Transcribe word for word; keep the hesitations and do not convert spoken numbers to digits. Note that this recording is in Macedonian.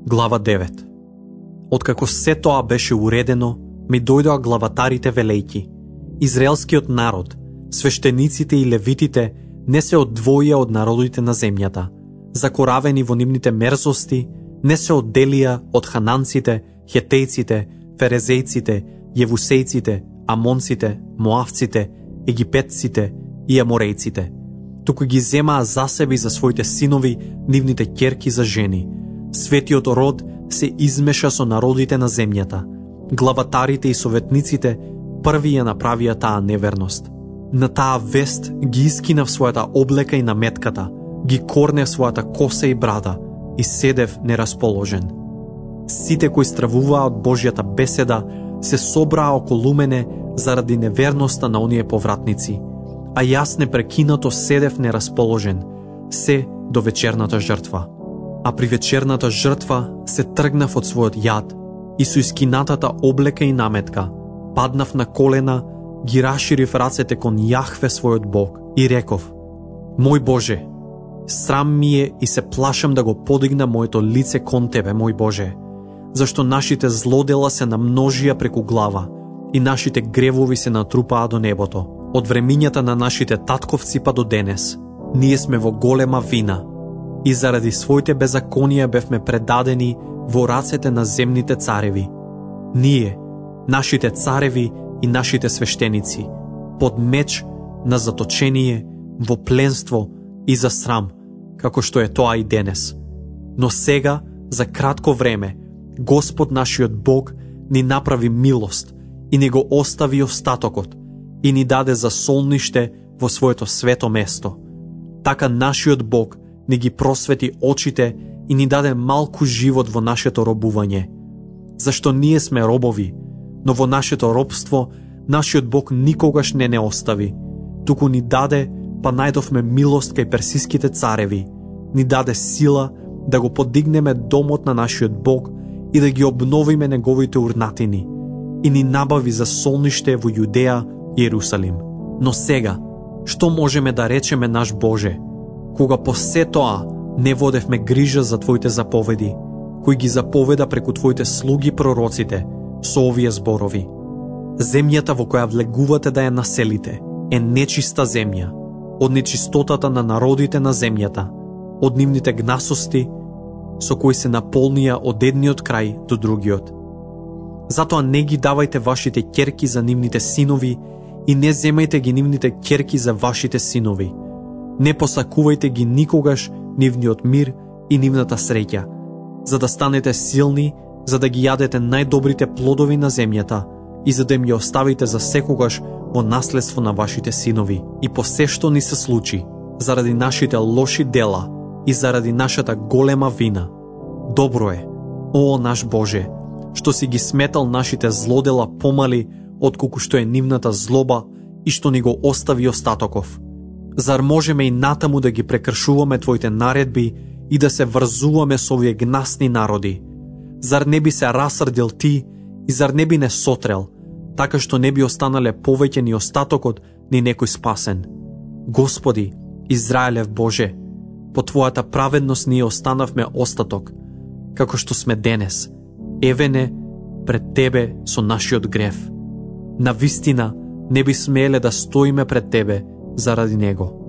Глава девет. Откако се тоа беше уредено, ми дојдоа главатарите велејки. Израелскиот народ, свештениците и левитите не се одвоија од народите на земјата. Закоравени во нивните мерзости, не се одделија од хананците, хетејците, ферезејците, јевусејците, амонците, моавците, египетците и аморејците. Туку ги земаа за себе и за своите синови нивните ќерки за жени. Светиот род се измеша со народите на земјата. Главатарите и советниците први ја направија таа неверност. На таа вест ги искинав својата облека и наметката, ги корнев својата коса и брада и седев нерасположен. Сите кои стравуваа од Божјата беседа се собраа околу мене заради неверноста на оние повратници, а јас непрекинато седев нерасположен, се до вечерната жртва. А при вечерната жртва се тргнав од својот јад и со искинатата облека и наметка паднав на колена, ги раширив рацете кон Јахве својот Бог и реков: Мој Боже, срам ми е и се плашам да го подигнам моето лице кон Тебе, мој Боже, зашто нашите злодела се намножија преку глава и нашите гревови се натрупаа до небото. Од времињата на нашите татковци па до денес, ние сме во голема вина и заради своите беззаконија бевме предадени во рацете на земните цареви. Ние, нашите цареви и нашите свештеници, под меч на заточение, во пленство и за срам, како што е тоа и денес. Но сега, за кратко време, Господ нашиот Бог ни направи милост и ни го остави остатокот и ни даде за солниште во своето свето место. Така нашиот Бог ни ги просвети очите и ни даде малку живот во нашето робување. Зашто ние сме робови, но во нашето робство нашиот Бог никогаш не не остави, туку ни даде, па најдовме милост кај персиските цареви, ни даде сила да го подигнеме домот на нашиот Бог и да ги обновиме неговите урнатини, и ни набави за солниште во Јудеја и Јерусалим. Но сега, што можеме да речеме наш Боже, кога по се тоа не водевме грижа за Твоите заповеди, кои ги заповеда преку Твоите слуги пророците, со овие зборови? Земјата во која влегувате да ја населите е нечиста земја, од нечистотата на народите на земјата, од нивните гнасости, со кои се наполнија од едниот крај до другиот. Затоа не ги давајте вашите ќерки за нивните синови и не земајте ги нивните ќерки за вашите синови. Не посакувајте ги никогаш нивниот мир и нивната среќа, за да станете силни, за да ги јадете најдобрите плодови на земјата и за да им ја оставите за секогаш во наследство на вашите синови. И по се што ни се случи, заради нашите лоши дела и заради нашата голема вина, добро е, о наш Боже, што си ги сметал нашите злодела помали отколку што е нивната злоба и што ни го остави остатоков. Зар можеме и натаму да ги прекршуваме Твоите наредби и да се врзуваме со овие гнасни народи? Зар не би се расрдил Ти и зар не би не сотрел, така што не би останале повеќе ни остатокот ни некој спасен? Господи, Израелев Боже, по Твојата праведност ние останавме остаток, како што сме денес, евене пред Тебе со нашиот грев. На вистина не би смеле да стоиме пред Тебе заради него.